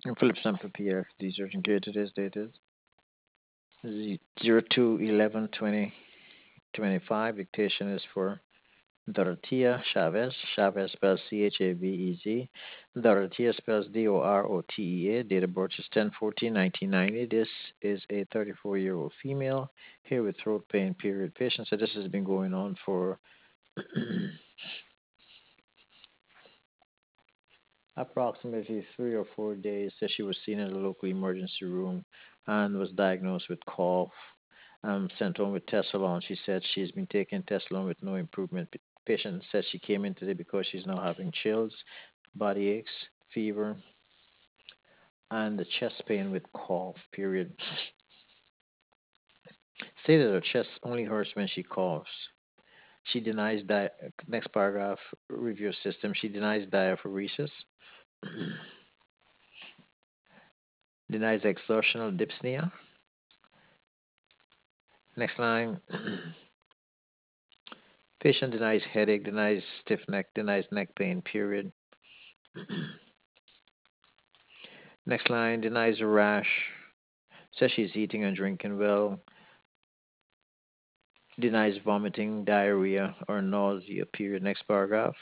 And Philip Sample PF, the urgent care today's date is 02/11/2025. Dictation is for Dorothea Chavez. Chavez spells Chavez. Dorothea spells Dorotea. Date of birth is 10/14/1990. This is a 34-year-old female here with throat pain, period. Patient said this has been going on for approximately 3 or 4 days. Said she was seen in the local emergency room and was diagnosed with cough. Sent home with Tessalon. She said she's been taking Tessalon with no improvement. Patient said she came in today because she's now having chills, body aches, fever, and the chest pain with cough. Period. Say that her chest only hurts when she coughs. She denies next paragraph review system. She denies diaphoresis, denies exertional dyspnea. Next line. Patient denies headache, denies stiff neck, denies neck pain. Period. Next line. Denies a rash. Says she's eating and drinking well. Denies vomiting, diarrhea, or nausea. Period. Next paragraph.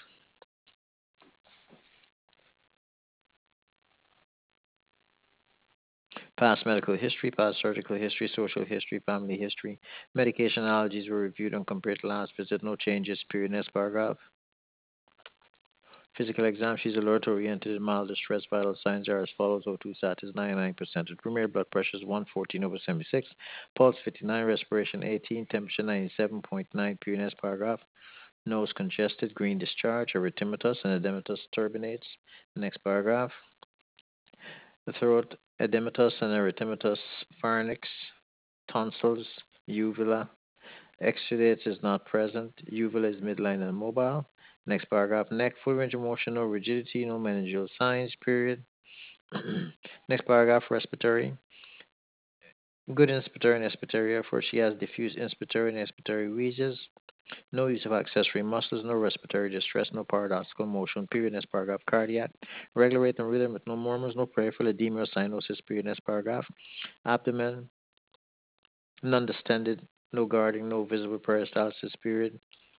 Past medical history, past surgical history, social history, family history. Medication allergies were reviewed and compared to last visit. No changes. Period. Next paragraph. Physical exam. She's alert, oriented, and mild distress. Vital signs are as follows: O2 status 99%. Premier blood pressure is 114/76. Pulse 59. Respiration 18. Temperature 97.9. Period. Next paragraph. Nose congested. Green discharge. Erythematous and edematous turbinates. Next paragraph. The throat, edematous and erythematous pharynx, tonsils, uvula. Exudates is not present. Uvula is midline and mobile. Next paragraph. Neck, full range of motion, no rigidity, no meningeal signs, period. Next paragraph. Respiratory. Good inspiratory and expiratory effort. She has diffuse inspiratory and expiratory wheezes. No use of accessory muscles, no respiratory distress, no paradoxical motion, period. Next paragraph. Cardiac. Regular rate and rhythm with no murmurs, no peripheral edema or cyanosis, period. Next paragraph. Abdomen. None distended, no guarding, no visible peristalsis, period.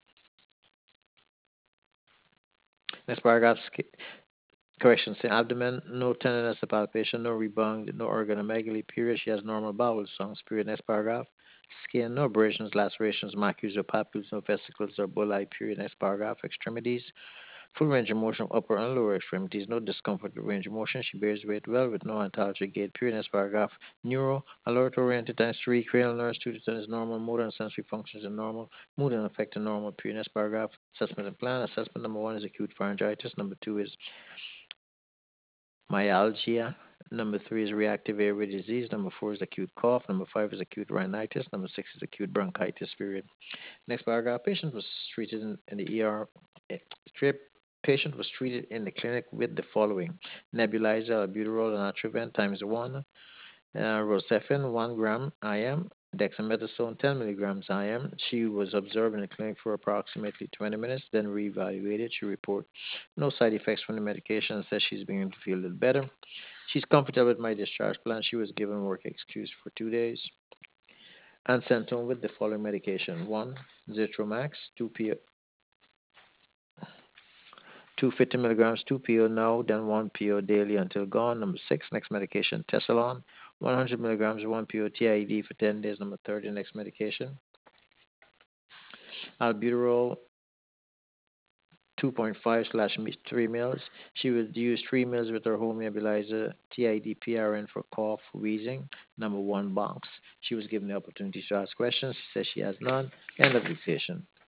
Next paragraph. Correction, say abdomen, no tenderness or palpation, no rebound, no organomegaly, period. She has normal bowel sounds, period. Next paragraph. Skin, no abrasions, lacerations, macules or papules, no vesicles or bullae, period. Next paragraph. Extremities, full range of motion of upper and lower extremities, no discomfort with range of motion. She bears weight well with no ontology gait, period. Next paragraph. Neuro, alert oriented times 3, cranial nerves 2 to 10 is normal, motor and sensory functions are normal, mood and affect are normal, period. Next paragraph. Assessment and plan. Assessment number 1 is acute pharyngitis, number 2 is myalgia. Number 3 is reactive airway disease. Number 4 is acute cough. Number 5 is acute rhinitis. Number 6 is acute bronchitis, period. Next paragraph. Patient was treated in the ER. eh, Patient was treated in the clinic with the following: nebulizer, albuterol, and Atrovent times 1, Rocephin 1 gram IM, dexamethasone 10 milligrams IM. She was observed in the clinic for approximately 20 minutes, then reevaluated. She reported no side effects from the medication and says she's beginning to feel a little better. She's comfortable with my discharge plan. She was given work excuse for 2 days and sent home with the following medication: 1, Zitromax, 250 milligrams, 2 PO now, then 1 PO daily until gone. Number 6, next medication, Tessalon, 100 milligrams, 1 PO TID for 10 days. Number 30, next medication, albuterol, 2.5 slash 3 mils. She would use 3 mils with her home nebulizer, TID PRN for cough, wheezing. Number 1 box. She was given the opportunity to ask questions. She says she has none. End of dictation.